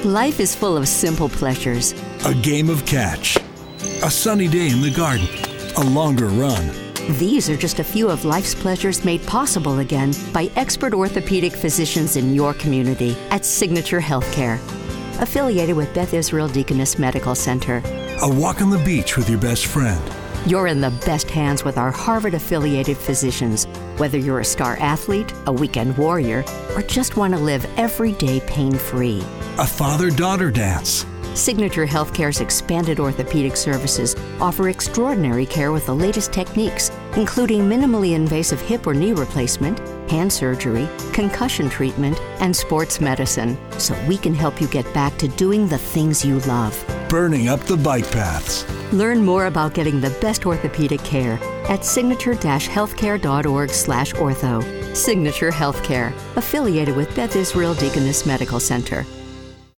Life is full of simple pleasures. A game of catch, a sunny day in the garden, a longer run. These are just a few of life's pleasures made possible again by expert orthopedic physicians in your community at Signature Healthcare. Affiliated with Beth Israel Deaconess Medical Center. A walk on the beach with your best friend. You're in the best hands with our Harvard-affiliated physicians. Whether you're a star athlete, a weekend warrior, or just want to live every day pain-free. A father-daughter dance. Signature Healthcare's expanded orthopedic services offer extraordinary care with the latest techniques, including minimally invasive hip or knee replacement, hand surgery, concussion treatment, and sports medicine, so we can help you get back to doing the things you love. Burning up the bike paths. Learn more about getting the best orthopedic care at signature-healthcare.org/ortho. Signature Healthcare, affiliated with Beth Israel Deaconess Medical Center.